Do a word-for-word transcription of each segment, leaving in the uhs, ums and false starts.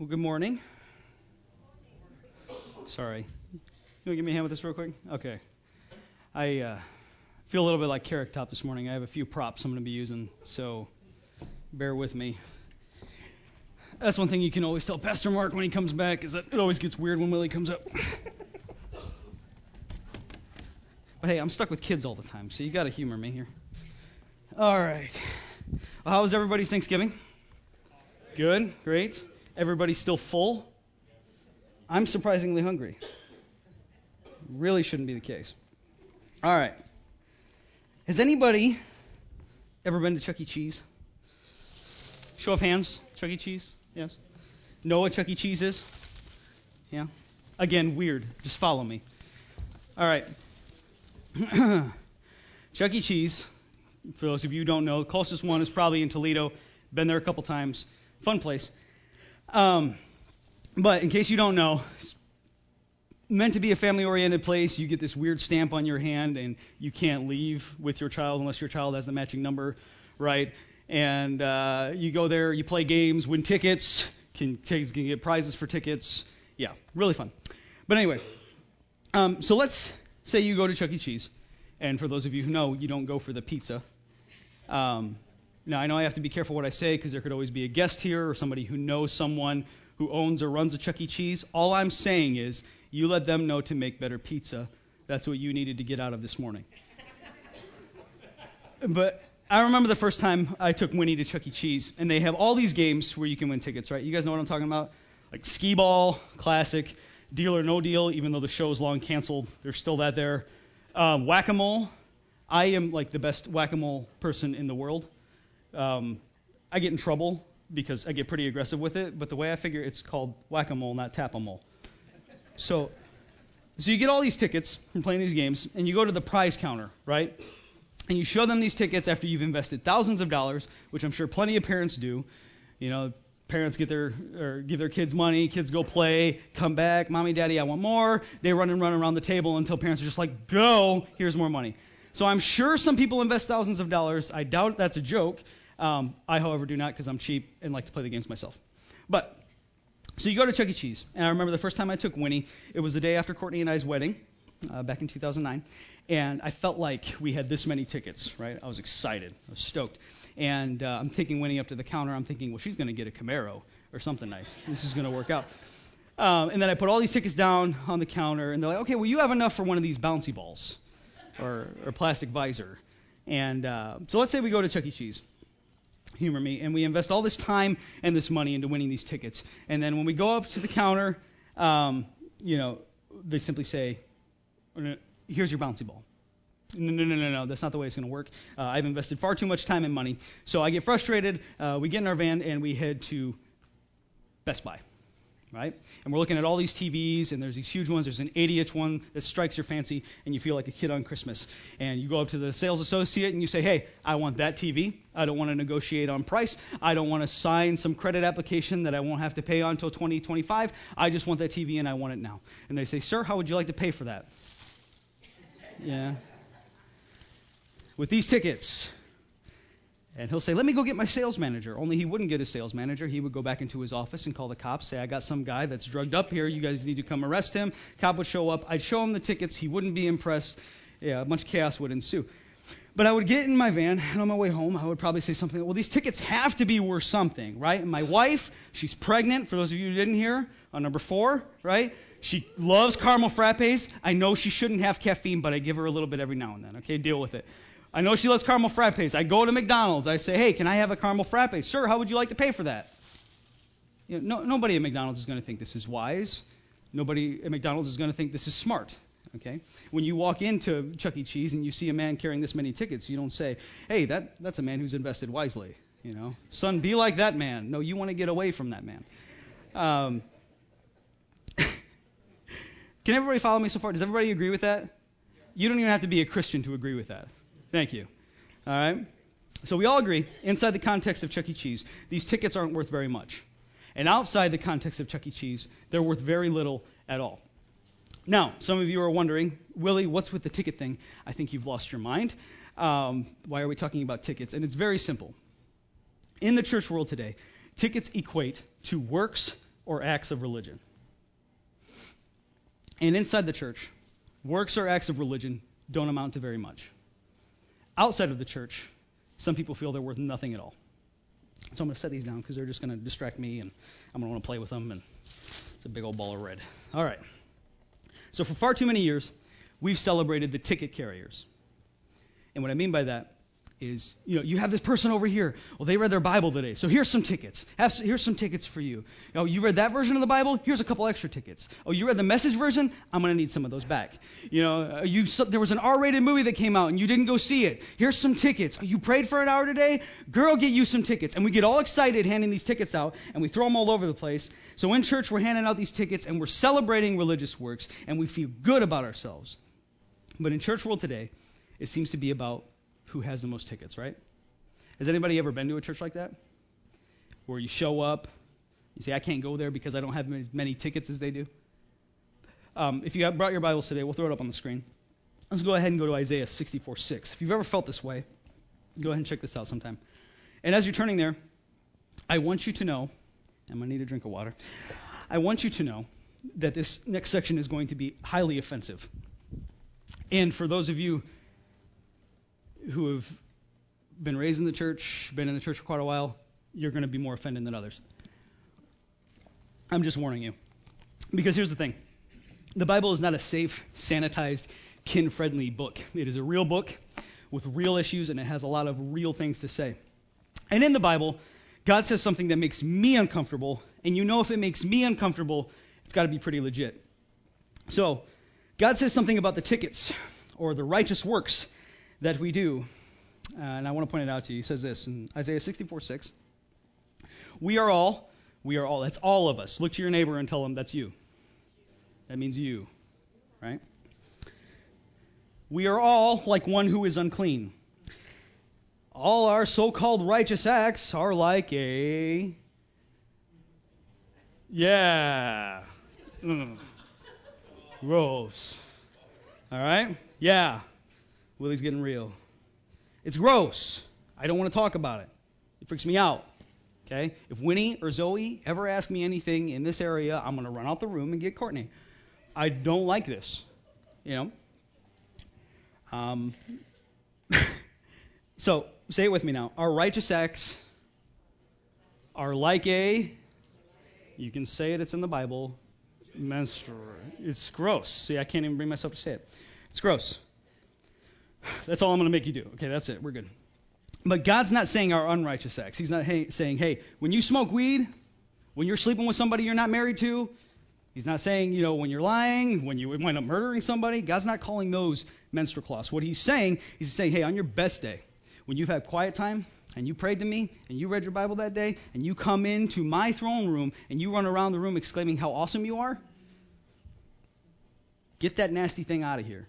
Well, good morning. Sorry. You want to give me a hand with this real quick? Okay. I uh, feel a little bit like Carrot Top this morning. I have a few props I'm going to be using, so bear with me. That's one thing you can always tell Pastor Mark when he comes back, is that it always gets weird when Willie comes up. But hey, I'm stuck with kids all the time, so you got to humor me here. All right. Well, how was everybody's Thanksgiving? Good, great. Everybody's still full? I'm surprisingly hungry. Really shouldn't be the case. All right. Has anybody ever been to Chuck E. Cheese? Show of hands. Chuck E. Cheese? Yes. Know what Chuck E. Cheese is? Yeah. Again, weird. Just follow me. All right. Chuck E. Cheese, for those of you who don't know, the closest one is probably in Toledo. Been there a couple times. Fun place. Um, but in case you don't know, it's meant to be a family-oriented place. You get this weird stamp on your hand, and you can't leave with your child unless your child has the matching number, right? And uh, you go there, you play games, win tickets, can, can get prizes for tickets. Yeah, really fun. But anyway, um, so let's say you go to Chuck E. Cheese, and for those of you who know, you don't go for the pizza. Um, now, I know I have to be careful what I say because there could always be a guest here or somebody who knows someone who owns or runs a Chuck E. Cheese. All I'm saying is you let them know to make better pizza. That's what you needed to get out of this morning. But I remember the first time I took Winnie to Chuck E. Cheese, and they have all these games where you can win tickets, right? You guys know what I'm talking about? Like Skee Ball, classic, Deal or No Deal, even though the show's long canceled, there's still that there. Um, Whack-A-Mole. I am like the best Whack-A-Mole person in the world. Um, I get in trouble because I get pretty aggressive with it, but the way I figure it's called Whack-A-Mole, not Tap-A-Mole. So, so you get all these tickets from playing these games, and you go to the prize counter, right? And you show them these tickets after you've invested thousands of dollars, which I'm sure plenty of parents do. You know, parents get their or give their kids money, kids go play, come back, mommy, daddy, I want more. They run and run around the table until parents are just like, go, here's more money. So I'm sure some people invest thousands of dollars. I doubt that's a joke. Um, I, however, do not because I'm cheap and like to play the games myself. But, so you go to Chuck E. Cheese. And I remember the first time I took Winnie, it was the day after Courtney and I's wedding, uh, back in two thousand nine. And I felt like we had this many tickets, right? I was excited. I was stoked. And uh, I'm taking Winnie up to the counter. I'm thinking, well, she's going to get a Camaro or something nice. This is going to work out. Um, and then I put all these tickets down on the counter. And they're like, okay, well, you have enough for one of these bouncy balls or, or plastic visor. And uh, so let's say we go to Chuck E. Cheese. Humor me, and we invest all this time and this money into winning these tickets. And then when we go up to the counter, um, you know, they simply say, here's your bouncy ball. No, no, no, no, no, that's not the way it's going to work. Uh, I've invested far too much time and money. So I get frustrated. Uh, we get in our van, and we head to Best Buy, right? And we're looking at all these T Vs, and there's these huge ones. There's an eighty-inch one that strikes your fancy, and you feel like a kid on Christmas. And you go up to the sales associate, and you say, hey, I want that T V. I don't want to negotiate on price. I don't want to sign some credit application that I won't have to pay on until twenty twenty-five. I just want that T V, and I want it now. And they say, sir, how would you like to pay for that? Yeah. With these tickets. And he'll say, let me go get my sales manager. Only he wouldn't get a sales manager. He would go back into his office and call the cops, say, I got some guy that's drugged up here. You guys need to come arrest him. Cop would show up. I'd show him the tickets. He wouldn't be impressed. Yeah, a bunch of chaos would ensue. But I would get in my van, and on my way home, I would probably say something, well, these tickets have to be worth something, right? And my wife, she's pregnant, for those of you who didn't hear, on number four, right? She loves caramel frappes. I know she shouldn't have caffeine, but I give her a little bit every now and then, okay? Deal with it. I know she loves caramel frappes. I go to McDonald's. I say, hey, can I have a caramel frappe? Sir, how would you like to pay for that? You know, no, nobody at McDonald's is going to think this is wise. Nobody at McDonald's is going to think this is smart. Okay? When you walk into Chuck E. Cheese and you see a man carrying this many tickets, you don't say, hey, that, that's a man who's invested wisely. You know, son, be like that man. No, you want to get away from that man. Um, can everybody follow me so far? Does everybody agree with that? You don't even have to be a Christian to agree with that. Thank you. All right? So we all agree, inside the context of Chuck E. Cheese, these tickets aren't worth very much. And outside the context of Chuck E. Cheese, they're worth very little at all. Now, some of you are wondering, Willie, what's with the ticket thing? I think you've lost your mind. Um, why are we talking about tickets? And it's very simple. In the church world today, tickets equate to works or acts of religion. And inside the church, works or acts of religion don't amount to very much. Outside of the church, some people feel they're worth nothing at all. So I'm going to set these down because they're just going to distract me, and I'm going to want to play with them, and it's a big old ball of red. All right. So for far too many years, we've celebrated the ticket carriers. And what I mean by that is, you know, you have this person over here. Well, they read their Bible today, so here's some tickets. Have, here's some tickets for you. Oh, you read that version of the Bible? Here's a couple extra tickets. Oh, you read the Message version? I'm going to need some of those back. You know, you so, there was an R-rated movie that came out, and you didn't go see it. Here's some tickets. Oh, you prayed for an hour today? Girl, get you some tickets. And we get all excited handing these tickets out, and we throw them all over the place. So in church, we're handing out these tickets, and we're celebrating religious works, and we feel good about ourselves. But in church world today, it seems to be about who has the most tickets, right? Has anybody ever been to a church like that? Where you show up, you say, I can't go there because I don't have as many tickets as they do? Um, if you have brought your Bibles today, we'll throw it up on the screen. Let's go ahead and go to Isaiah sixty-four six. If you've ever felt this way, go ahead and check this out sometime. And as you're turning there, I want you to know, I'm going to need a drink of water. I want you to know that this next section is going to be highly offensive. And for those of you who have been raised in the church, been in the church for quite a while, you're going to be more offended than others. I'm just warning you. Because here's the thing. The Bible is not a safe, sanitized, kin-friendly book. It is a real book with real issues, and it has a lot of real things to say. And in the Bible, God says something that makes me uncomfortable, and you know if it makes me uncomfortable, it's got to be pretty legit. So, God says something about the tickets, or the righteous works that we do. Uh, and I want to point it out to you. He says this in Isaiah sixty-four six. We are all, we are all, that's all of us. Look to your neighbor and tell him that's you. That means you, right? We are all like one who is unclean. All our so-called righteous acts are like a, yeah, Ugh. Gross. All right? Yeah. Willie's getting real. It's gross. I don't want to talk about it. It freaks me out. Okay? If Winnie or Zoe ever ask me anything in this area, I'm going to run out the room and get Courtney. I don't like this. You know? Um, so, say it with me now. Our righteous acts are like a, you can say it, it's in the Bible, menstrual. It's gross. See, I can't even bring myself to say it. It's gross. That's all I'm going to make you do. Okay, that's it. We're good. But God's not saying our unrighteous acts. He's not hey, saying, hey, when you smoke weed, when you're sleeping with somebody you're not married to, he's not saying, you know, when you're lying, when you wind up murdering somebody. God's not calling those menstrual cloths. What he's saying, he's saying, hey, on your best day, when you've had quiet time and you prayed to me and you read your Bible that day and you come into my throne room and you run around the room exclaiming how awesome you are, get that nasty thing out of here.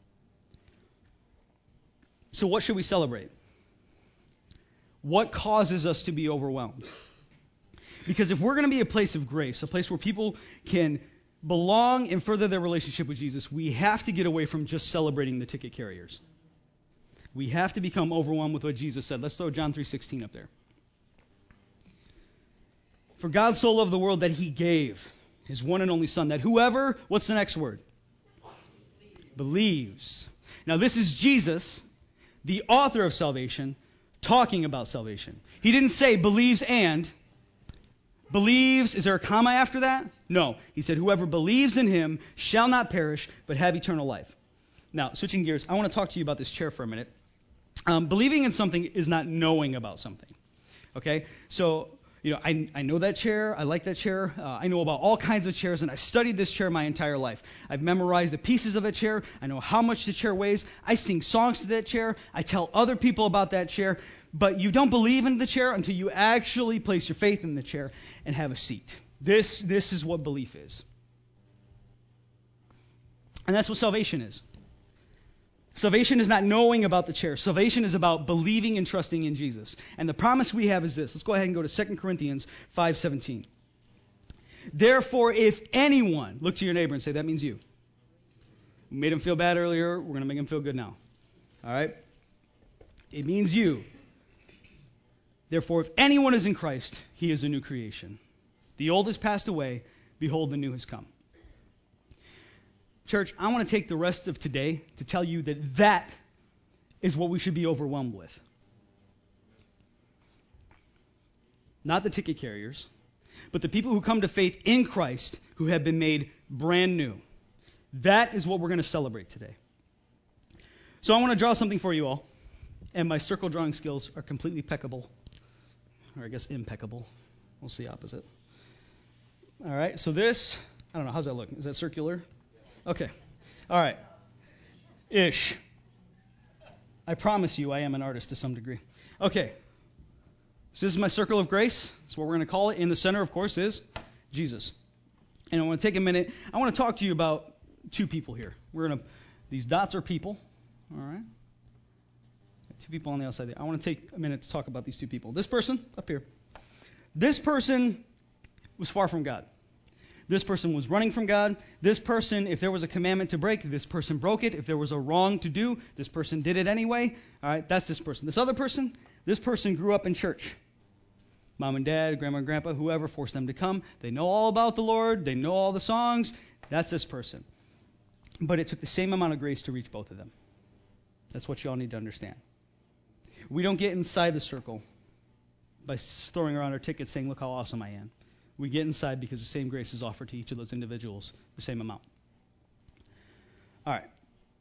So what should we celebrate? What causes us to be overwhelmed? Because if we're going to be a place of grace, a place where people can belong and further their relationship with Jesus, we have to get away from just celebrating the ticket carriers. We have to become overwhelmed with what Jesus said. Let's throw John three sixteen up there. For God so loved the world that he gave his one and only Son, that whoever, what's the next word? Believes. Now this is Jesus, the author of salvation, talking about salvation. He didn't say believes and. Believes, is there a comma after that? No. He said whoever believes in him shall not perish, but have eternal life. Now, switching gears, I want to talk to you about this chair for a minute. Um, believing in something is not knowing about something. Okay? So, you know, I, I know that chair. I like that chair. Uh, I know about all kinds of chairs, and I've studied this chair my entire life. I've memorized the pieces of that chair. I know how much the chair weighs. I sing songs to that chair. I tell other people about that chair. But you don't believe in the chair until you actually place your faith in the chair and have a seat. This, this is what belief is. And that's what salvation is. Salvation is not knowing about the chair. Salvation is about believing and trusting in Jesus. And the promise we have is this. Let's go ahead and go to Second Corinthians five seventeen. Therefore, if anyone, look to your neighbor and say, that means you. We made him feel bad earlier. We're going to make him feel good now. All right? It means you. Therefore, if anyone is in Christ, he is a new creation. The old has passed away. Behold, the new has come. Church, I want to take the rest of today to tell you that that is what we should be overwhelmed with. Not the ticket carriers, but the people who come to faith in Christ who have been made brand new. That is what we're going to celebrate today. So I want to draw something for you all. And my circle drawing skills are completely impeccable. Or I guess impeccable. We'll see opposite. All right, so this, I don't know, how's that look? Is that circular? Okay. All right. Ish. I promise you I am an artist to some degree. Okay. So this is my circle of grace. That's what we're going to call it. In the center, of course, is Jesus. And I want to take a minute. I want to talk to you about two people here. We're going to, these dots are people. All right. Two people on the outside there. I want to take a minute to talk about these two people. This person up here. This person was far from God. This person was running from God. This person, if there was a commandment to break, this person broke it. If there was a wrong to do, this person did it anyway. All right, that's this person. This other person, this person grew up in church. Mom and dad, grandma and grandpa, whoever forced them to come. They know all about the Lord. They know all the songs. That's this person. But it took the same amount of grace to reach both of them. That's what you all need to understand. We don't get inside the circle by throwing around our tickets saying, look how awesome I am. We get inside because the same grace is offered to each of those individuals, the same amount. All right.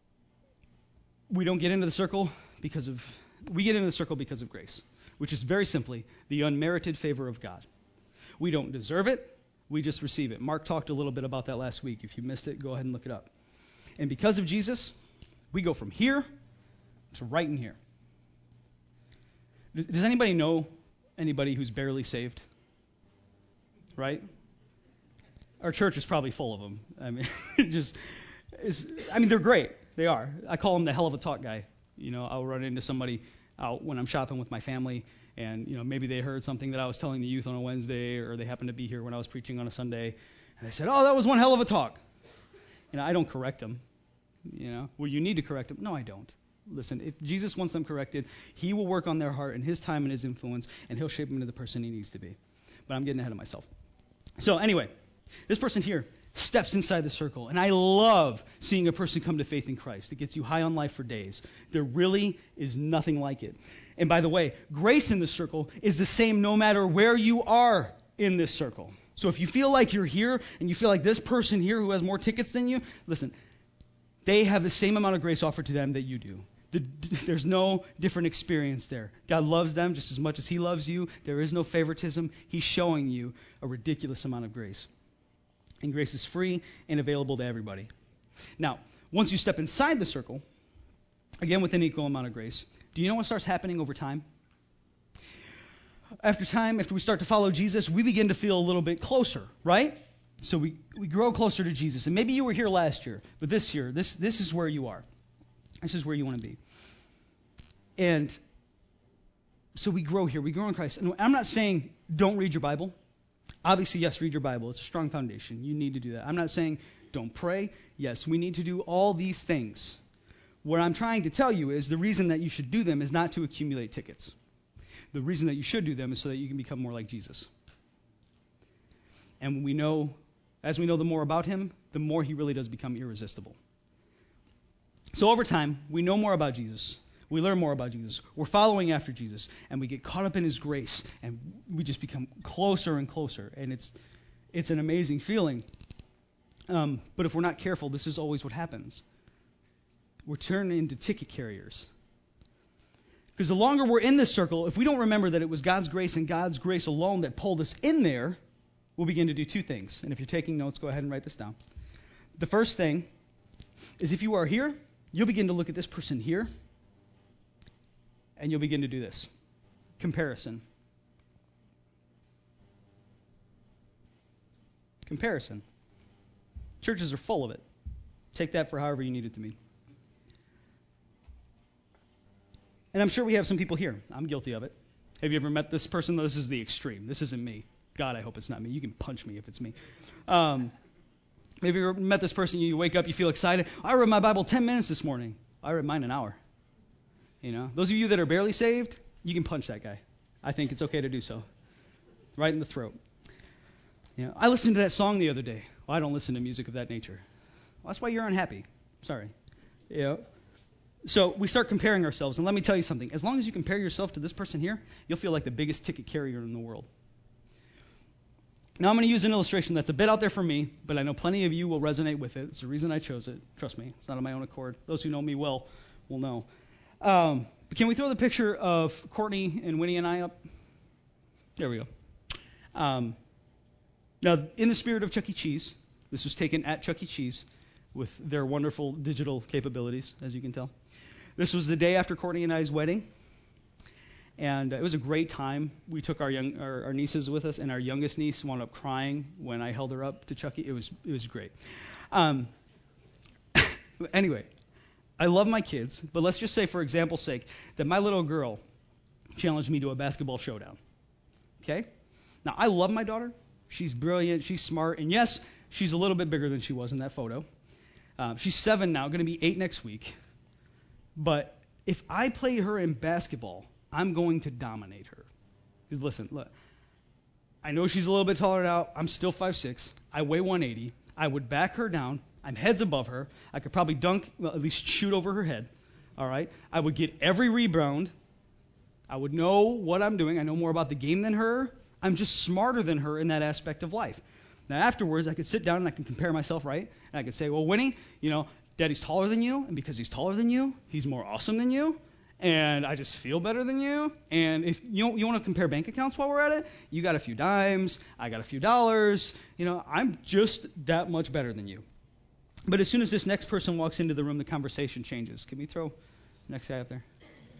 We don't get into the circle because of, we get into the circle because of grace, which is very simply the unmerited favor of God. We don't deserve it. We just receive it. Mark talked a little bit about that last week. If you missed it, go ahead and look it up. And because of Jesus, we go from here to right in here. Does, does anybody know anybody who's barely saved? Right? Our church is probably full of them. I mean, it just is. I mean, they're great. They are. I call him the hell of a talk guy. You know, I'll run into somebody out when I'm shopping with my family, and you know, maybe they heard something that I was telling the youth on a Wednesday, or they happened to be here when I was preaching on a Sunday, and they said, "Oh, that was one hell of a talk." And I don't correct them. You know, well, you need to correct them. No, I don't. Listen, if Jesus wants them corrected, he will work on their heart in his time and his influence, and he'll shape them into the person he needs to be. But I'm getting ahead of myself. So anyway, this person here steps inside the circle, and I love seeing a person come to faith in Christ. It gets you high on life for days. There really is nothing like it. And by the way, grace in the circle is the same no matter where you are in this circle. So if you feel like you're here, and you feel like this person here who has more tickets than you, listen, they have the same amount of grace offered to them that you do. The, there's no different experience there. God loves them just as much as he loves you. There is no favoritism. He's showing you a ridiculous amount of grace. And grace is free and available to everybody. Now, once you step inside the circle, again with an equal amount of grace, do you know what starts happening over time? After time, after we start to follow Jesus, we begin to feel a little bit closer, right? So we, we grow closer to Jesus. And maybe you were here last year, but this year, this, this is where you are. This is where you want to be. And so we grow here. We grow in Christ. And I'm not saying don't read your Bible. Obviously, yes, read your Bible. It's a strong foundation. You need to do that. I'm not saying don't pray. Yes, we need to do all these things. What I'm trying to tell you is the reason that you should do them is not to accumulate tickets. The reason that you should do them is so that you can become more like Jesus. And we know, as we know the more about him, the more he really does become irresistible. So over time, we know more about Jesus. We learn more about Jesus. We're following after Jesus, and we get caught up in his grace, and we just become closer and closer, and it's it's an amazing feeling. Um, but if we're not careful, this is always what happens. We're turned into ticket carriers. Because the longer we're in this circle, if we don't remember that it was God's grace and God's grace alone that pulled us in there, we'll begin to do two things. And if you're taking notes, go ahead and write this down. The first thing is if you are here, you'll begin to look at this person here, and you'll begin to do this. Comparison. Comparison. Churches are full of it. Take that for however you need it to mean. And I'm sure we have some people here. I'm guilty of it. Have you ever met this person? This is the extreme. This isn't me. God, I hope it's not me. You can punch me if it's me. Um, Maybe you ever met this person, you wake up, you feel excited. I read my Bible ten minutes this morning. I read mine an hour. You know, those of you that are barely saved, you can punch that guy. I think it's okay to do so. Right in the throat. You know, I listened to that song the other day. Well, I don't listen to music of that nature. Well, that's why you're unhappy. Sorry. You know, so we start comparing ourselves. And let me tell you something. As long as you compare yourself to this person here, you'll feel like the biggest ticket carrier in the world. Now I'm going to use an illustration that's a bit out there for me, but I know plenty of you will resonate with it. It's the reason I chose it. Trust me, it's not on my own accord. Those who know me well will know. Um, but can we throw the picture of Courtney and Winnie and I up? There we go. Um, now, in the spirit of Chuck E. Cheese, this was taken at Chuck E. Cheese with their wonderful digital capabilities, as you can tell. This was the day after Courtney and I's wedding. And uh, it was a great time. We took our young, our, our nieces with us, and our youngest niece wound up crying when I held her up to Chucky. It was, it was great. Um, anyway, I love my kids, but let's just say, for example's sake, that my little girl challenged me to a basketball showdown. Okay? Now, I love my daughter. She's brilliant. She's smart. And yes, she's a little bit bigger than she was in that photo. Um, she's seven now, going to be eight next week. But if I play her in basketball, I'm going to dominate her. Because listen, look, I know she's a little bit taller now. I'm still five six. I weigh one eighty. I would back her down. I'm heads above her. I could probably dunk, well, at least shoot over her head. All right? I would get every rebound. I would know what I'm doing. I know more about the game than her. I'm just smarter than her in that aspect of life. Now, afterwards, I could sit down and I can compare myself, right? And I could say, well, Winnie, you know, Daddy's taller than you, and because he's taller than you, he's more awesome than you. And I just feel better than you. And if you you want to compare bank accounts while we're at it, you got a few dimes, I got a few dollars. You know, I'm just that much better than you. But as soon as this next person walks into the room, the conversation changes. Can we throw the next guy up there?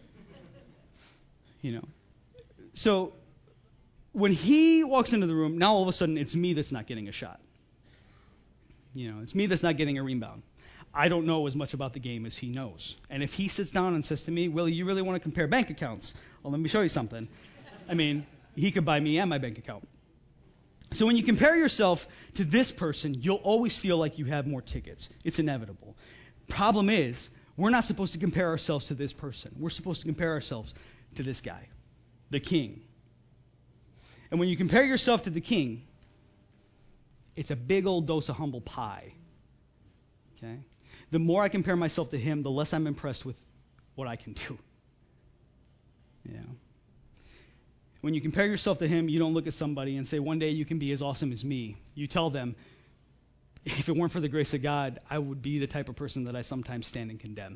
You know. So when he walks into the room, now all of a sudden it's me that's not getting a shot. You know, it's me that's not getting a rebound. I don't know as much about the game as he knows. And if he sits down and says to me, Willie, you really want to compare bank accounts? Well, let me show you something. I mean, he could buy me and my bank account. So when you compare yourself to this person, you'll always feel like you have more tickets. It's inevitable. Problem is, we're not supposed to compare ourselves to this person. We're supposed to compare ourselves to this guy, the king. And when you compare yourself to the king, it's a big old dose of humble pie. Okay? The more I compare myself to him, the less I'm impressed with what I can do. You know? When you compare yourself to him, you don't look at somebody and say, one day you can be as awesome as me. You tell them, if it weren't for the grace of God, I would be the type of person that I sometimes stand and condemn.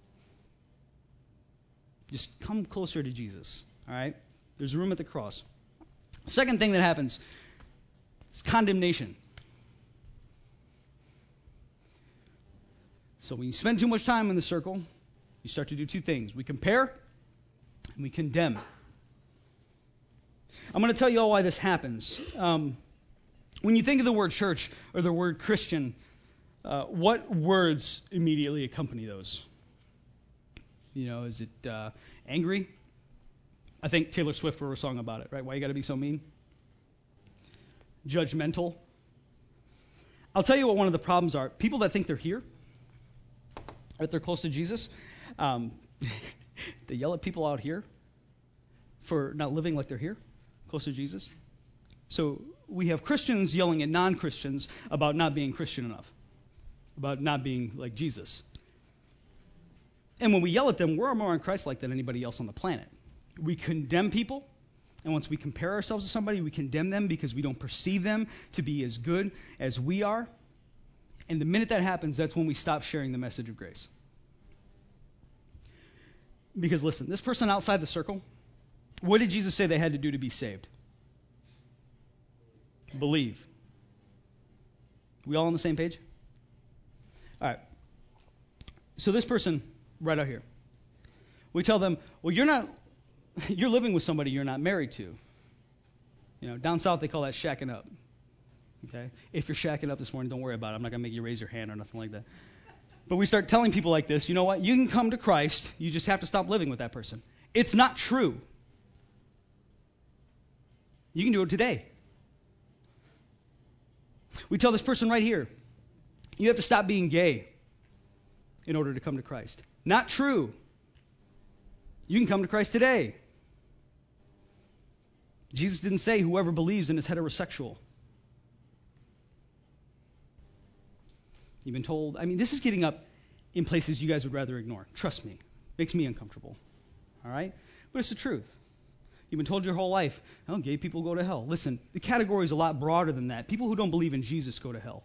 Just come closer to Jesus. All right? There's room at the cross. Second thing that happens is condemnation. So when you spend too much time in the circle, you start to do two things. We compare and we condemn. I'm going to tell you all why this happens. Um, when you think of the word church or the word Christian, uh, what words immediately accompany those? You know, is it uh, angry? I think Taylor Swift wrote a song about it, right? Why you got to be so mean? Judgmental. I'll tell you what one of the problems are. People that think they're here, that they're close to Jesus, um, they yell at people out here for not living like they're here, close to Jesus. So we have Christians yelling at non-Christians about not being Christian enough, about not being like Jesus. And when we yell at them, we're more un-Christ-like than anybody else on the planet. We condemn people, and once we compare ourselves to somebody, we condemn them because we don't perceive them to be as good as we are. And the minute that happens, that's when we stop sharing the message of grace. Because listen, this person outside the circle, what did Jesus say they had to do to be saved? Believe. We all on the same page? All right. So this person right out here, we tell them, well, you're not, you're living with somebody you're not married to. You know, down south they call that shacking up. Okay? If you're shacking up this morning, don't worry about it. I'm not going to make you raise your hand or nothing like that. But we start telling people like this, you know what? You can come to Christ. You just have to stop living with that person. It's not true. You can do it today. We tell this person right here, you have to stop being gay in order to come to Christ. Not true. You can come to Christ today. Jesus didn't say whoever believes and is heterosexual. You've been told, I mean, this is getting up in places you guys would rather ignore. Trust me. Makes me uncomfortable. All right? But it's the truth. You've been told your whole life, oh, gay people go to hell. Listen, the category is a lot broader than that. People who don't believe in Jesus go to hell.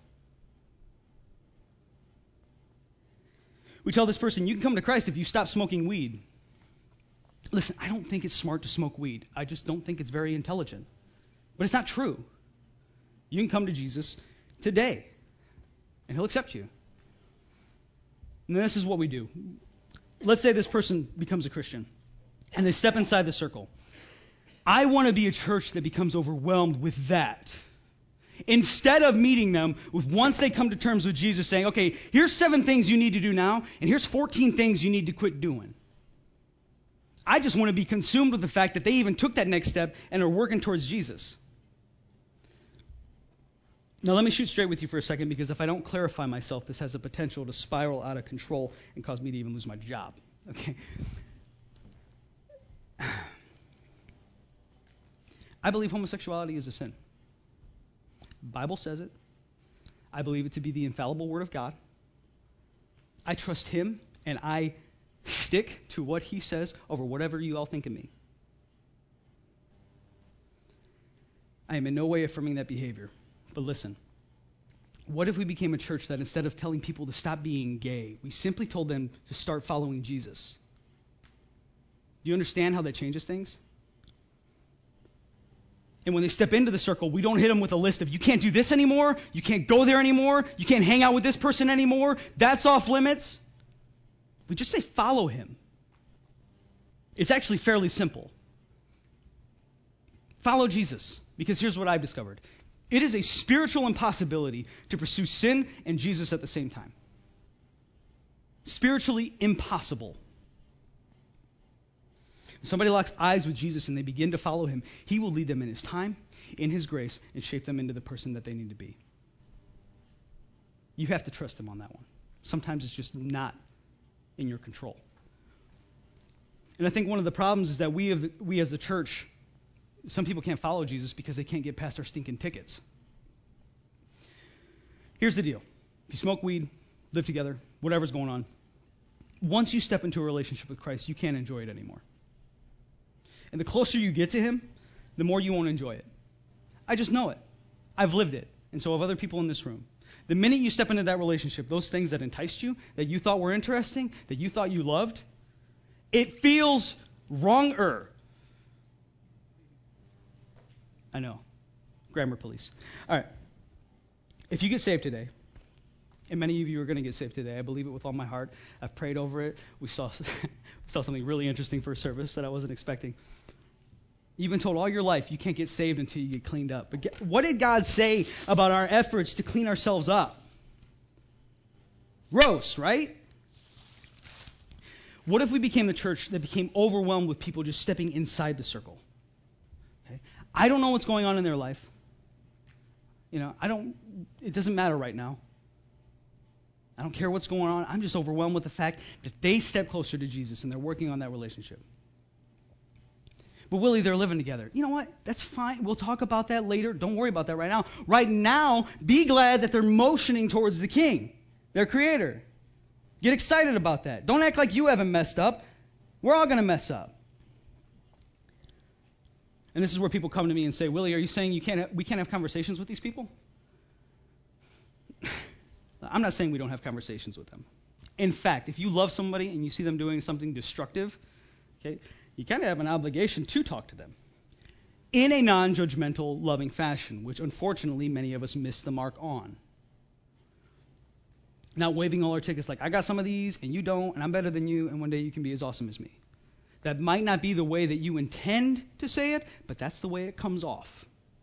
We tell this person, you can come to Christ if you stop smoking weed. Listen, I don't think it's smart to smoke weed. I just don't think it's very intelligent. But it's not true. You can come to Jesus today, and he'll accept you. And this is what we do. Let's say this person becomes a Christian, and they step inside the circle. I want to be a church that becomes overwhelmed with that. Instead of meeting them with, once they come to terms with Jesus, saying, okay, here's seven things you need to do now, and here's fourteen things you need to quit doing. I just want to be consumed with the fact that they even took that next step and are working towards Jesus. Now, let me shoot straight with you for a second, because if I don't clarify myself, this has the potential to spiral out of control and cause me to even lose my job. Okay? I believe homosexuality is a sin. The Bible says it. I believe it to be the infallible Word of God. I trust Him, and I stick to what He says over whatever you all think of me. I am in no way affirming that behavior. But listen, what if we became a church that instead of telling people to stop being gay, we simply told them to start following Jesus? Do you understand how that changes things? And when they step into the circle, we don't hit them with a list of, you can't do this anymore, you can't go there anymore, you can't hang out with this person anymore, that's off limits. We just say, follow him. It's actually fairly simple. Follow Jesus, because here's what I've discovered. It is a spiritual impossibility to pursue sin and Jesus at the same time. Spiritually impossible. If somebody locks eyes with Jesus and they begin to follow him, he will lead them in his time, in his grace, and shape them into the person that they need to be. You have to trust him on that one. Sometimes it's just not in your control. And I think one of the problems is that we, have, we as the church, some people can't follow Jesus because they can't get past our stinking tickets. Here's the deal. If you smoke weed, live together, whatever's going on, once you step into a relationship with Christ, you can't enjoy it anymore. And the closer you get to him, the more you won't enjoy it. I just know it. I've lived it. And so have other people in this room. The minute you step into that relationship, those things that enticed you, that you thought were interesting, that you thought you loved, it feels wronger. I know. Grammar police. All right. If you get saved today, and many of you are going to get saved today, I believe it with all my heart. I've prayed over it. We saw, we saw something really interesting for a service that I wasn't expecting. You've been told all your life you can't get saved until you get cleaned up. But get, what did God say about our efforts to clean ourselves up? Gross, right? What if we became the church that became overwhelmed with people just stepping inside the circle? Okay? I don't know what's going on in their life. You know, I don't, it doesn't matter right now. I don't care what's going on. I'm just overwhelmed with the fact that they step closer to Jesus and they're working on that relationship. But Willie, they're living together. You know what? That's fine. We'll talk about that later. Don't worry about that right now. Right now, be glad that they're motioning towards the King, their Creator. Get excited about that. Don't act like you haven't messed up. We're all going to mess up. And this is where people come to me and say, Willie, are you saying you can't? Ha- we can't have conversations with these people? I'm not saying we don't have conversations with them. In fact, if you love somebody and you see them doing something destructive, okay, you kind of have an obligation to talk to them in a non-judgmental, loving fashion, which unfortunately many of us miss the mark on. Not waving all our tickets like, I got some of these and you don't, and I'm better than you, and one day you can be as awesome as me. That might not be the way that you intend to say it, but that's the way it comes off.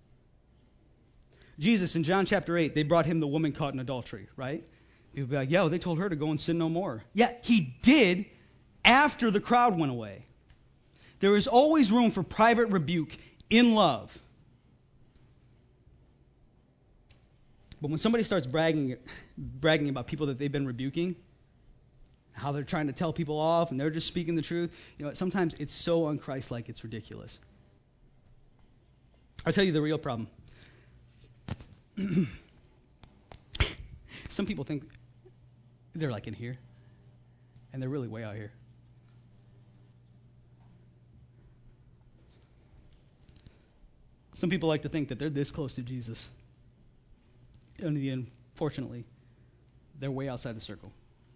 Jesus, in John chapter eight, they brought him the woman caught in adultery, right? People be like, yo, they told her to go and sin no more. Yeah, he did after the crowd went away. There is always room for private rebuke in love. But when somebody starts bragging, bragging about people that they've been rebuking, how they're trying to tell people off and they're just speaking the truth, you know, sometimes it's so un-Christ-like it's ridiculous. I'll tell you the real problem. Some people think They're like in here. And they're really way out here. Some people like to think that they're this close to Jesus. And unfortunately, they're way outside the circle.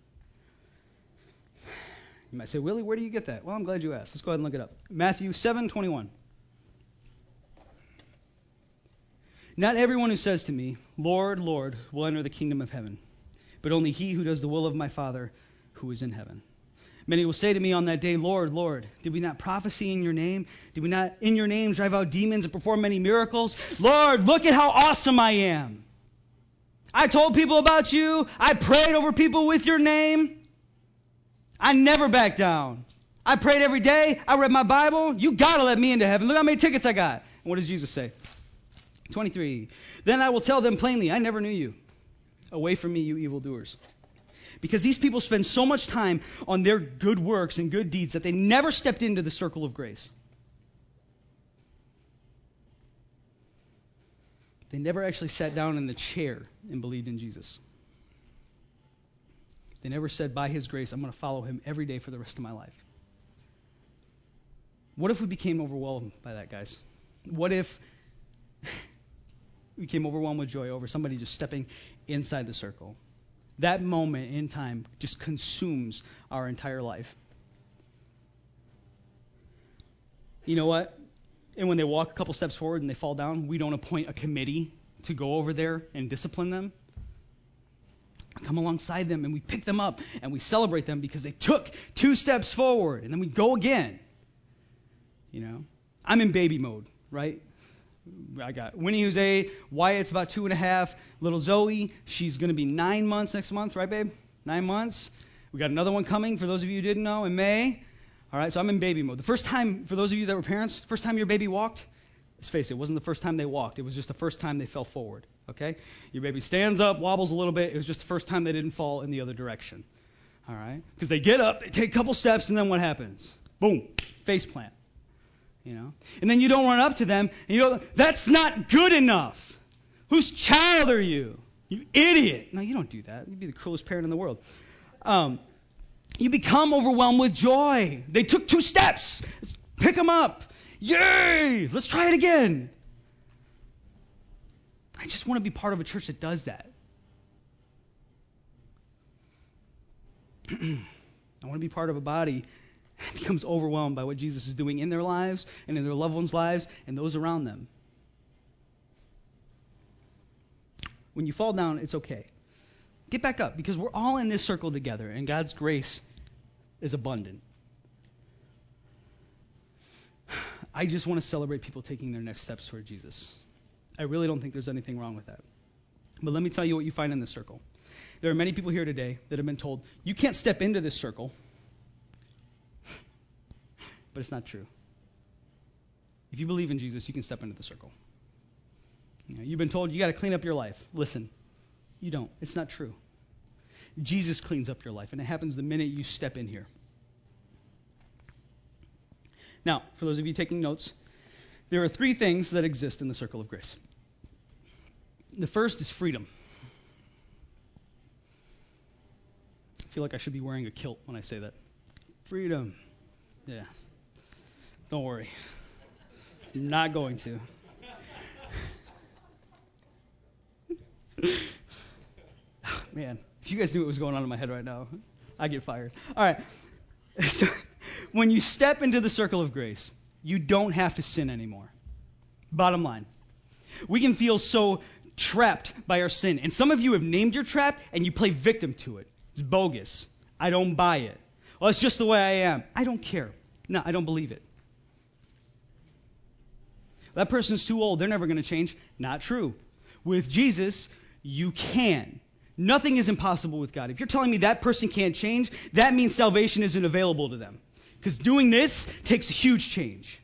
You might say, Willie, where do you get that? Well, I'm glad you asked. Let's go ahead and look it up. Matthew seven twenty-one. Not everyone who says to me, Lord, Lord, will enter the kingdom of heaven, but only he who does the will of my Father who is in heaven. Many will say to me on that day, Lord, Lord, did we not prophesy in your name? Did we not in your name drive out demons and perform many miracles? Lord, look at how awesome I am. I told people about you. I prayed over people with your name. I never backed down. I prayed every day. I read my Bible. You got to let me into heaven. Look how many tickets I got. And what does Jesus say? twenty-three. Then I will tell them plainly, I never knew you. Away from me, you evildoers. Because these people spend so much time on their good works and good deeds that they never stepped into the circle of grace. They never actually sat down in the chair and believed in Jesus. They never said, by his grace, I'm going to follow him every day for the rest of my life. What if we became overwhelmed by that, guys? What if we became overwhelmed with joy over somebody just stepping inside the circle? That moment in time just consumes our entire life. You know what? And when they walk a couple steps forward and they fall down, we don't appoint a committee to go over there and discipline them. We come alongside them and we pick them up and we celebrate them because they took two steps forward, and then we go again. You know, I'm in baby mode, right? I got Winnie, who's eight. Wyatt's about two and a half. Little Zoe, she's going to be nine months next month, right, babe? Nine months. We got another one coming, for those of you who didn't know, in May. All right, so I'm in baby mode. The first time, for those of you that were parents, first time your baby walked, let's face it, it wasn't the first time they walked. It was just the first time they fell forward, okay? Your baby stands up, wobbles a little bit. It was just the first time they didn't fall in the other direction, all right? Because they get up, they take a couple steps, and then what happens? Boom, face plant. You know, and then you don't run up to them and you go, that's not good enough. Whose child are you? You idiot. No, you don't do that. You'd be the cruelest parent in the world. Um, you become overwhelmed with joy. They took two steps. Let's pick them up. Yay! Let's try it again. I just want to be part of a church that does that. I want to be part of a body becomes overwhelmed by what Jesus is doing in their lives and in their loved ones' lives and those around them. When you fall down, it's okay. Get back up, because we're all in this circle together, and God's grace is abundant. I just want to celebrate people taking their next steps toward Jesus. I really don't think there's anything wrong with that. But let me tell you what you find in this circle. There are many people here today that have been told, you can't step into this circle. But it's not true. If you believe in Jesus, you can step into the circle. You know, you've been told you got to clean up your life. Listen, you don't. It's not true. Jesus cleans up your life, and it happens the minute you step in here. Now, for those of you taking notes, there are three things that exist in the circle of grace. The first is freedom. I feel like I should be wearing a kilt when I say that. Freedom. Yeah. Don't worry. I'm not going to. Man, if you guys knew what was going on in my head right now, I'd get fired. All right. So when you step into the circle of grace, you don't have to sin anymore. Bottom line. We can feel so trapped by our sin. And some of you have named your trap and you play victim to it. It's bogus. I don't buy it. Well, it's just the way I am. I don't care. No, I don't believe it. That person's too old. They're never going to change. Not true. With Jesus, you can. Nothing is impossible with God. If you're telling me that person can't change, that means salvation isn't available to them. Because doing this takes a huge change.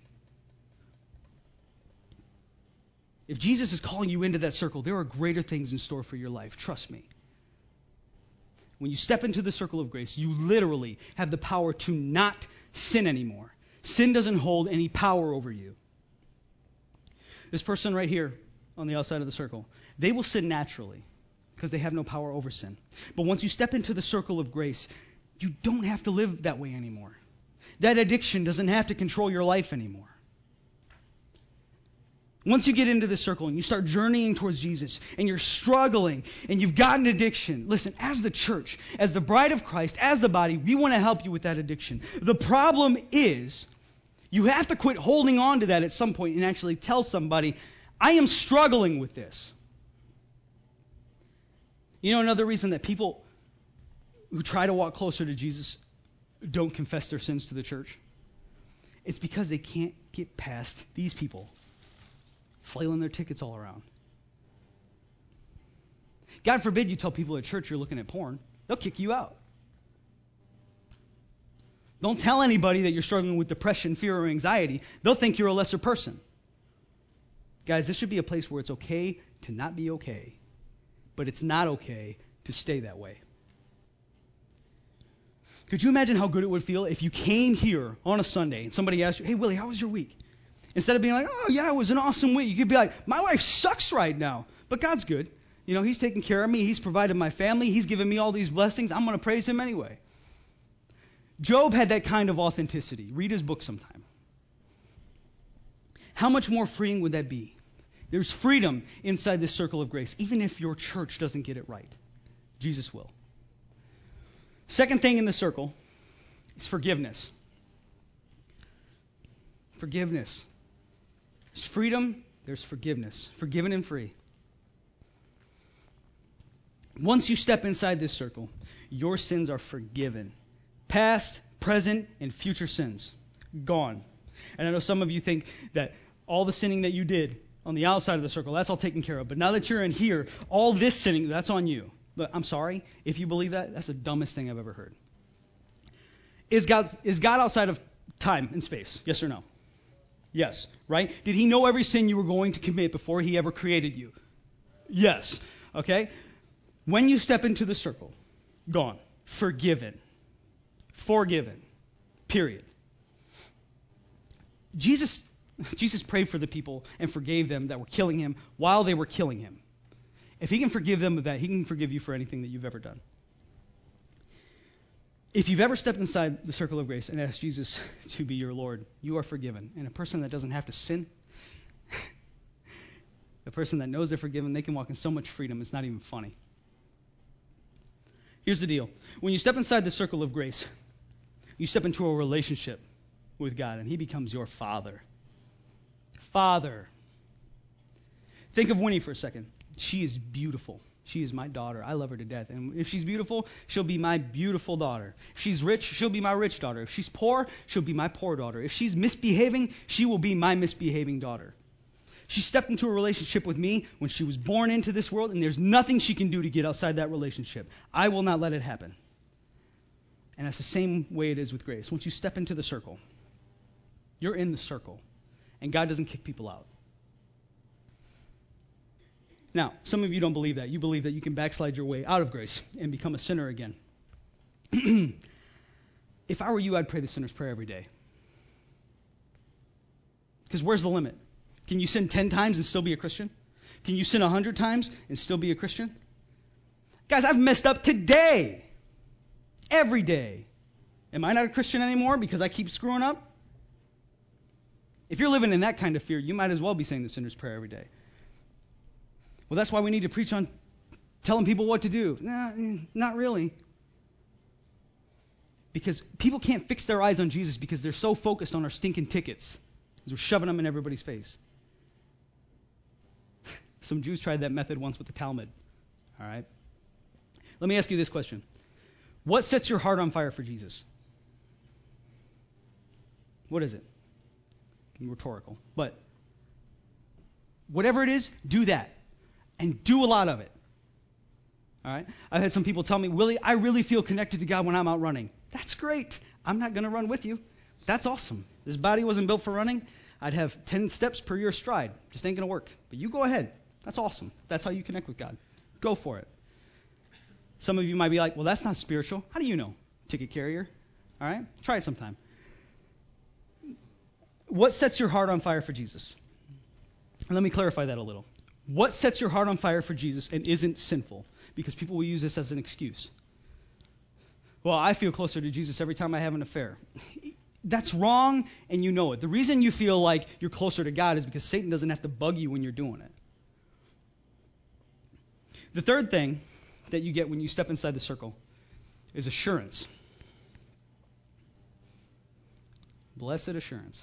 If Jesus is calling you into that circle, there are greater things in store for your life. Trust me. When you step into the circle of grace, you literally have the power to not sin anymore. Sin doesn't hold any power over you. This person right here on the outside of the circle, they will sin naturally. because they have no power over sin. But once you step into the circle of grace, you don't have to live that way anymore. That addiction doesn't have to control your life anymore. Once you get into this circle and you start journeying towards Jesus and you're struggling and you've got an addiction, listen, as the church, as the bride of Christ, as the body, we want to help you with that addiction. The problem is you have to quit holding on to that at some point and actually tell somebody, I am struggling with this. You know another reason that people who try to walk closer to Jesus don't confess their sins to the church? It's because they can't get past these people flailing their tickets all around. God forbid you tell people at church you're looking at porn. They'll kick you out. Don't tell anybody that you're struggling with depression, fear, or anxiety. They'll think you're a lesser person. Guys, this should be a place where it's okay to not be okay, but it's not okay to stay that way. Could you imagine how good it would feel if you came here on a Sunday and somebody asked you, hey, Willie, how was your week? Instead of being like, oh, yeah, it was an awesome week, you could be like, my life sucks right now, but God's good. You know, he's taking care of me. He's provided my family. He's given me all these blessings. I'm going to praise him anyway. Job had that kind of authenticity. Read his book sometime. How much more freeing would that be? There's freedom inside this circle of grace, even if your church doesn't get it right. Jesus will. Second thing in the circle is forgiveness. Forgiveness. There's freedom, there's forgiveness. Forgiven and free. Once you step inside this circle, your sins are forgiven. Past, present, and future sins. Gone. And I know some of you think that all the sinning that you did on the outside of the circle, that's all taken care of. But now that you're in here, all this sinning, that's on you. But I'm sorry, if you believe that, that's the dumbest thing I've ever heard. Is God, is God outside of time and space? Yes or no? Yes, right? Did he know every sin you were going to commit before he ever created you? Yes. Okay? When you step into the circle, gone, forgiven, forgiven, period. Jesus, Jesus prayed for the people and forgave them that were killing him while they were killing him. If he can forgive them of that, he can forgive you for anything that you've ever done. If you've ever stepped inside the circle of grace and asked Jesus to be your Lord, you are forgiven. And a person that doesn't have to sin, a person that knows they're forgiven, they can walk in so much freedom, it's not even funny. Here's the deal. When you step inside the circle of grace, you step into a relationship with God, and he becomes your father. Father. Think of Winnie for a second. She is beautiful. She is my daughter. I love her to death. And if she's beautiful, she'll be my beautiful daughter. If she's rich, she'll be my rich daughter. If she's poor, she'll be my poor daughter. If she's misbehaving, she will be my misbehaving daughter. She stepped into a relationship with me when she was born into this world, and there's nothing she can do to get outside that relationship. I will not let it happen. And that's the same way it is with grace. Once you step into the circle, you're in the circle, and God doesn't kick people out. Now, some of you don't believe that. You believe that you can backslide your way out of grace and become a sinner again. If I were you, I'd pray the sinner's prayer every day. Because where's the limit? Can you sin ten times and still be a Christian? Can you sin one hundred times and still be a Christian? Guys, I've messed up today. Every day. Am I not a Christian anymore because I keep screwing up? If you're living in that kind of fear, you might as well be saying the sinner's prayer every day. Well, that's why we need to preach on telling people what to do. Nah, not really. Because people can't fix their eyes on Jesus because they're so focused on our stinking tickets. Because we're shoving them in everybody's face. Some Jews tried that method once with the Talmud. All right? Let me ask you this question. What sets your heart on fire for Jesus? What is it? Rhetorical. But whatever it is, do that. And do a lot of it. All right? I've had some people tell me, Willie, I really feel connected to God when I'm out running. That's great. I'm not going to run with you. That's awesome. This body wasn't built for running. I'd have ten steps per year stride. Just ain't going to work. But you go ahead. That's awesome. That's how you connect with God. Go for it. Some of you might be like, well, that's not spiritual. How do you know? Ticket carrier. All right? Try it sometime. What sets your heart on fire for Jesus? And let me clarify that a little. What sets your heart on fire for Jesus and isn't sinful? Because people will use this as an excuse. Well, I feel closer to Jesus every time I have an affair. That's wrong, and you know it. The reason you feel like you're closer to God is because Satan doesn't have to bug you when you're doing it. The third thing that you get when you step inside the circle is assurance. Blessed assurance.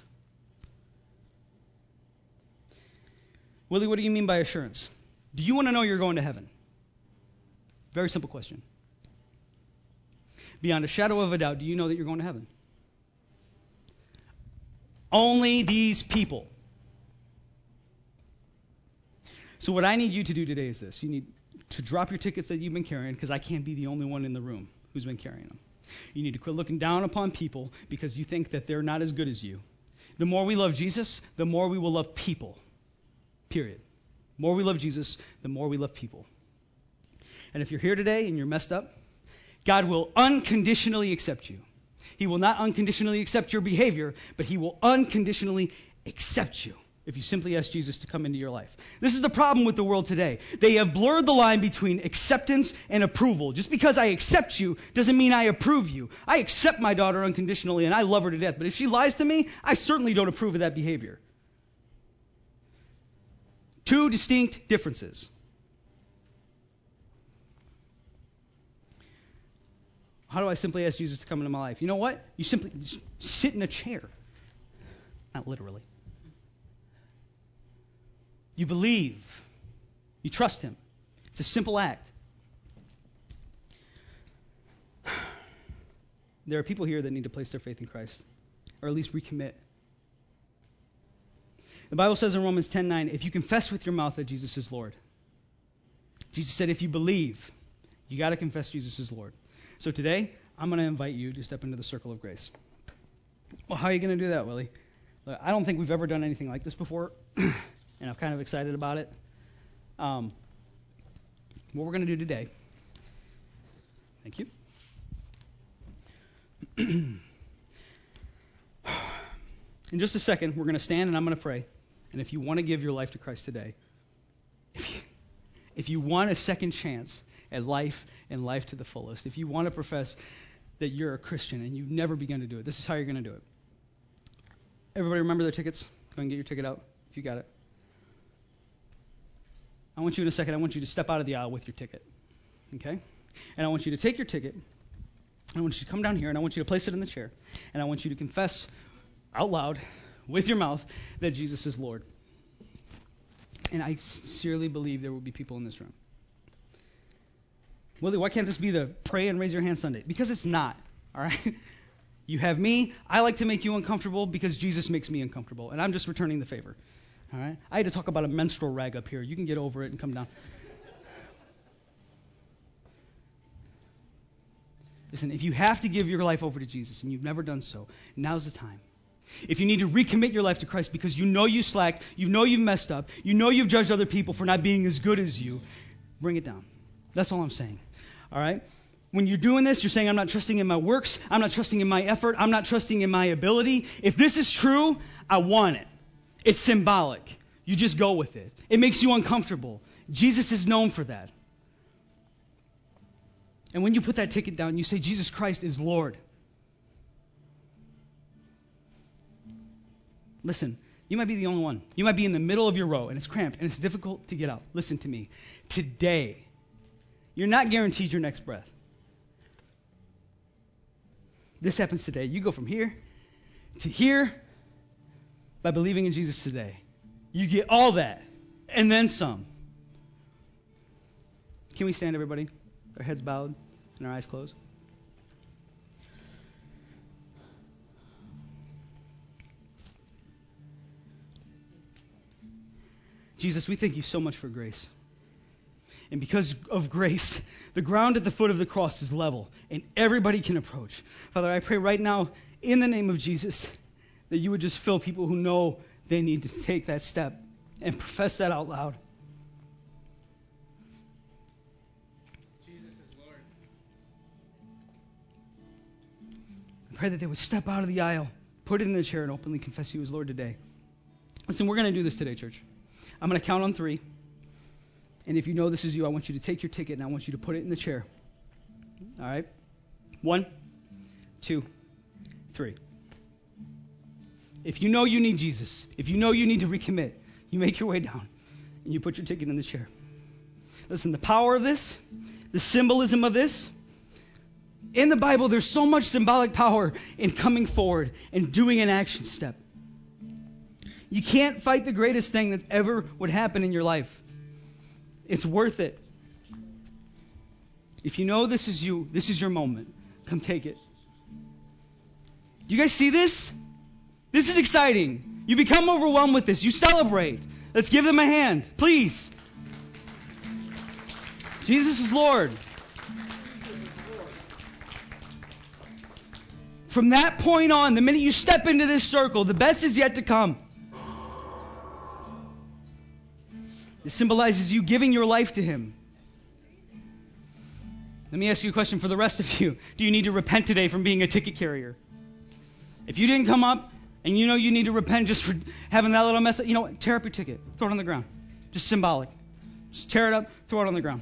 Willie, what do you mean by assurance? Do you want to know you're going to heaven? Very simple question. Beyond a shadow of a doubt, do you know that you're going to heaven? Only these people. So what I need you to do today is this. You need to drop your tickets that you've been carrying, because I can't be the only one in the room who's been carrying them. You need to quit looking down upon people because you think that they're not as good as you. The more we love Jesus, the more we will love people. Period. The more we love Jesus, the more we love people. And if you're here today and you're messed up, God will unconditionally accept you. He will not unconditionally accept your behavior, but he will unconditionally accept you if you simply ask Jesus to come into your life. This is the problem with the world today. They have blurred the line between acceptance and approval. Just because I accept you doesn't mean I approve you. I accept my daughter unconditionally and I love her to death, but if she lies to me, I certainly don't approve of that behavior. Two distinct differences. How do I simply ask Jesus to come into my life? You know what? You simply just sit in a chair. Not literally. You believe. You trust him. It's a simple act. There are people here that need to place their faith in Christ, or at least recommit. The Bible says in Romans ten nine, if you confess with your mouth that Jesus is Lord. Jesus said if you believe, you got to confess Jesus is Lord. So today, I'm going to invite you to step into the circle of grace. Well, how are you going to do that, Willie? Look, I don't think we've ever done anything like this before, and I'm kind of excited about it. Um, what we're going to do today, thank you. In just a second, we're going to stand and I'm going to pray. And if you want to give your life to Christ today, if you, if you want a second chance at life and life to the fullest, if you want to profess that you're a Christian and you've never begun to do it, this is how you're going to do it. Everybody remember their tickets? Go ahead and get your ticket out if you got it. I want you in a second, I want you to step out of the aisle with your ticket. Okay? And I want you to take your ticket. I want you to come down here and I want you to place it in the chair. And I want you to confess out loud with your mouth that Jesus is Lord. And I sincerely believe there will be people in this room. Willie, why can't this be the pray and raise your hand Sunday? Because it's not, all right? You have me. I like to make you uncomfortable because Jesus makes me uncomfortable, and I'm just returning the favor, all right? I had to talk about a menstrual rag up here. You can get over it and come down. Listen, if you have to give your life over to Jesus and you've never done so, now's the time. If you need to recommit your life to Christ because you know you slacked, you know you've messed up, you know you've judged other people for not being as good as you, bring it down. That's all I'm saying. All right? When you're doing this, you're saying, I'm not trusting in my works. I'm not trusting in my effort. I'm not trusting in my ability. If this is true, I want it. It's symbolic. You just go with it. It makes you uncomfortable. Jesus is known for that. And when you put that ticket down, you say, Jesus Christ is Lord. Listen, you might be the only one. You might be in the middle of your row, and it's cramped, and it's difficult to get out. Listen to me. Today, you're not guaranteed your next breath. This happens today. You go from here to here by believing in Jesus today. You get all that, and then some. Can we stand, everybody? Our heads bowed and our eyes closed. Jesus, we thank you so much for grace. And because of grace, the ground at the foot of the cross is level, and everybody can approach. Father, I pray right now, in the name of Jesus, that you would just fill people who know they need to take that step and profess that out loud. Jesus is Lord. I pray that they would step out of the aisle, put it in the chair, and openly confess you as Lord today. Listen, we're going to do this today, church. I'm going to count on three. And if you know this is you, I want you to take your ticket and I want you to put it in the chair. All right? One, two, three. If you know you need Jesus, if you know you need to recommit, you make your way down and you put your ticket in the chair. Listen, the power of this, the symbolism of this, in the Bible, there's so much symbolic power in coming forward and doing an action step. You can't fight the greatest thing that ever would happen in your life. It's worth it. If you know this is you, this is your moment, come take it. You guys see this? This is exciting. You become overwhelmed with this. You celebrate. Let's give them a hand, please. Jesus is Lord. From that point on, the minute you step into this circle, the best is yet to come. It symbolizes you giving your life to Him. Let me ask you a question for the rest of you. Do you need to repent today from being a ticket carrier? If you didn't come up and you know you need to repent just for having that little mess, you know what? Tear up your ticket. Throw it on the ground. Just symbolic. Just tear it up, throw it on the ground.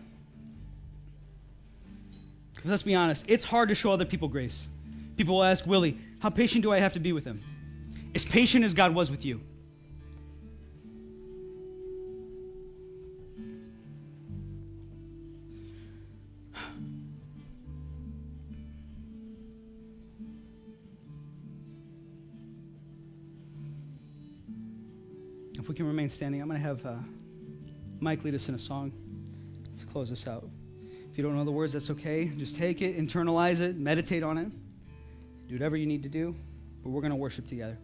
Because let's be honest, it's hard to show other people grace. People will ask, Willie, how patient do I have to be with him? As patient as God was with you. If we can remain standing, I'm going to have uh, Mike lead us in a song to close us out. If you don't know the words, that's okay. Just take it, internalize it, meditate on it. Do whatever you need to do, but we're going to worship together.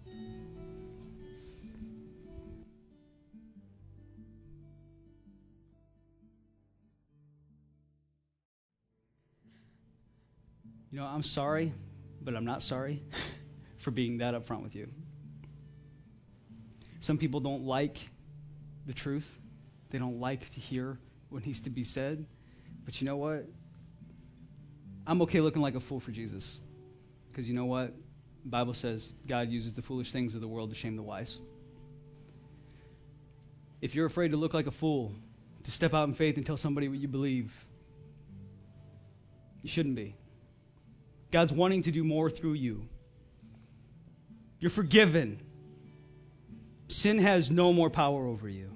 You know, I'm sorry, but I'm not sorry for being that upfront with you. Some people don't like the truth. They don't like to hear what needs to be said. But you know what? I'm okay looking like a fool for Jesus. Because you know what? The Bible says God uses the foolish things of the world to shame the wise. If you're afraid to look like a fool, to step out in faith and tell somebody what you believe, you shouldn't be. God's wanting to do more through you. You're forgiven. Sin has no more power over you.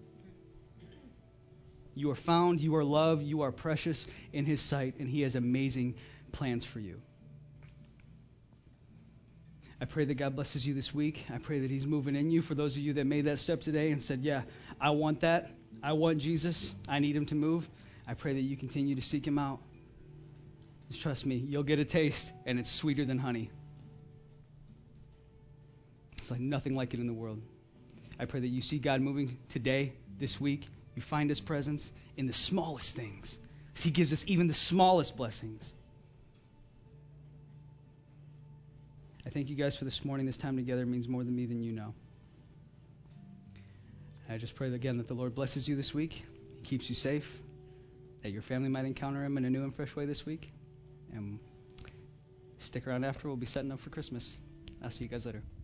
You are found, you are loved, you are precious in His sight, and He has amazing plans for you. I pray that God blesses you this week. I pray that He's moving in you. For those of you that made that step today and said, yeah, I want that. I want Jesus. I need Him to move. I pray that you continue to seek Him out. Just trust me, you'll get a taste, and it's sweeter than honey. It's like nothing like it in the world. I pray that you see God moving today, this week. You find His presence in the smallest things. He gives us even the smallest blessings. I thank you guys for this morning. This time together means more than me than you know. I just pray again that the Lord blesses you this week, keeps you safe, that your family might encounter Him in a new and fresh way this week. And stick around after. We'll be setting up for Christmas. I'll see you guys later.